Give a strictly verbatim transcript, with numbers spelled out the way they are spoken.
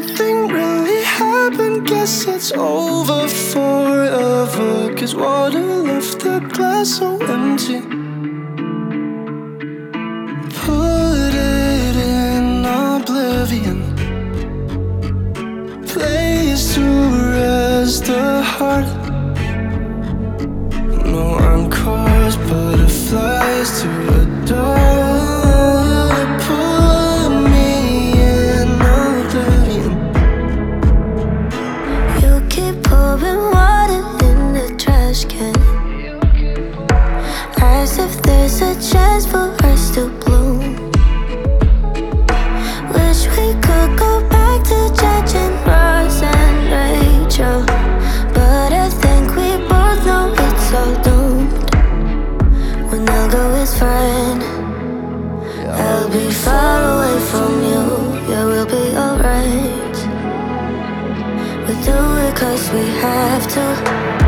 nothing really happened. Guess it's over forever, 'cause water left the glass so empty. Put it in oblivion, place to rest the heart. No encores, butterflies to adore. Put me in oblivion. You keep pouring water in the trash can, as if there's a chance for us to bloom. Wish we could go back to judging Ross and Rachel, but I think we both know it's all doomed. When I'll go is fine, I'll be far away from you. Yeah, we'll be alright. We do it 'cause we have to.